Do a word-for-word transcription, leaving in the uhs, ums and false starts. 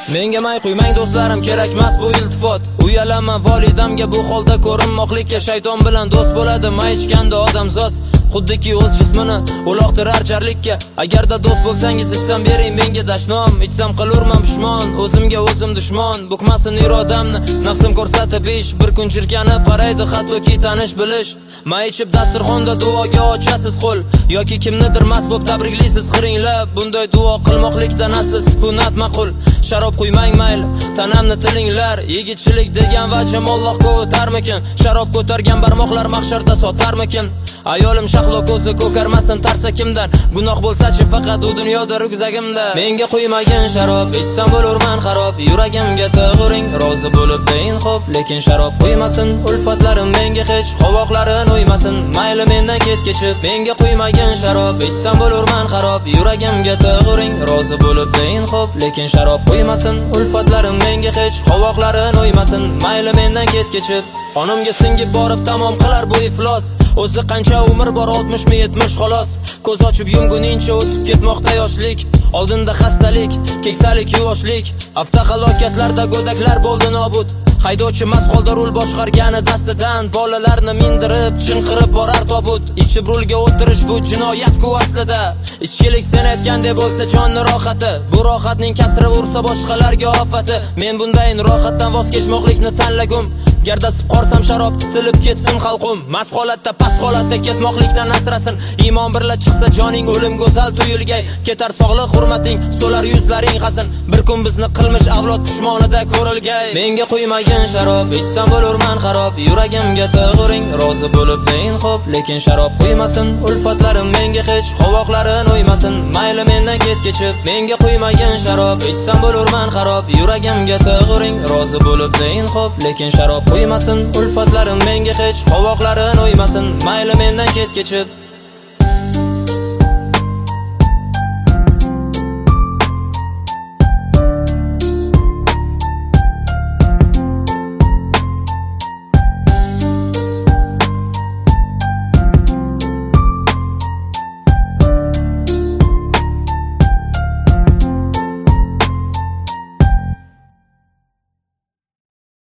Menga may qo'ymang do'stlarim, kerakmas bu iltifot. Uyalaman volidamga bu holda ko'rinmoqlikka. Shayton bilan do'st bo'ladi may ichganda odamzod. Xuddiki o'z jismini uloqtirar jarlikka. Agarda do'st bo'lsangiz ichsam bering menga dashnom. Ichsam qilurman pushmon, o'zimga o'zim dushmon. Bukmasin irodamni nafsim ko'rsatib ish. Bir kun jirkanib qaraydi hattoki tanish bilish. May ichib dasturxonda duoga ochasiz qo'l, yoki kimnidir mast bo'lib tabriklisiz qiringlab. Bunday duo qilmoqlikdan asli sukunat ma'qul. Sharob qo'ymang mayli, tanamni tilinglar. Yigitchilik degan vajim Allohga o'tarmikin? Sharob ko'targan barmoqlar mahsharda sotarmikin? Ayolim shahlo ko'zi ko'karmasin tarsa kimdan. Gunoh bo'lsa-chi faqat u dunyoda rugzagimda. Menga qo'ymagin sharob, ichsam bo'lurman xarob. Yuragimga tag'uring, rozi bo'lib deyin xo'p. Lekin sharob qo'ymasin, ulfatlarim menga hech qovoqlarin o'ymasin. Mayli mendan ketkichib, menga qo'ymagin sharob, ichsam bo'lurman xarob. Yuragimga tag'uring, rozi bo'lib deyin xo'p. Lekin sharob qo'ymasin, ulfatlarim menga hech qovoqlarin o'ymasin. Mayli mendan ketkichib, qonimga singib borib tamom qilar bu iflos. O'zi qancha umr bor, oltmish mi yetmish xolos. Ko'z ochib yumguningcha o'tib ketmoqda yoshlik. Oldinda xastalik, keksalik, yuvoshlik. Avtohalokatlarda go'daklar bo'ldi nobud. Haydovchi mast holda rul boshqargani dastidan. Bolalarni mindirib, chinqirib borar tobut. Ichib rulga o'tirish bu jinoyat-ku aslida. Ichkilik sen aytgandek bo'lsa jonni rohati. Bu rohatning kasri ursa boshqalarga ofati. Men bundayin rohatdan voz kechmoqlikni tanlagum. Gardasib qorsam sharob titilib ketsin xalqum. Mast holatda past holatda ketmoqlikdan asrasin. Iymon birla chiqsa joning o'lim go'zal tuyulgay. Ketar sog'liq hurmating, so'lar yuzlaring hasin. Bir kun bizni qilmish avlod pushmonida ko'rilgay. Menga qo'ymagin sharob, ichsam bo'lurman xarob. Yuragimga tag'uring, rozi bo'lib deyin xo'p. Lekin sharob qo'ymasin, ulfatlarim menga hech qovoqlarin o'ymasin. Mayli mendan ketkichib, menga qo'ymagin sharob, ichsam bo'lurman xarob. Yuragimga tag'uring, rozi bo'lib deyin xo'p. Lekin sharob qo'ymasin, ulfatlarim menga hech qovoqlarin o'ymasin. Mayli mendan ketkichib.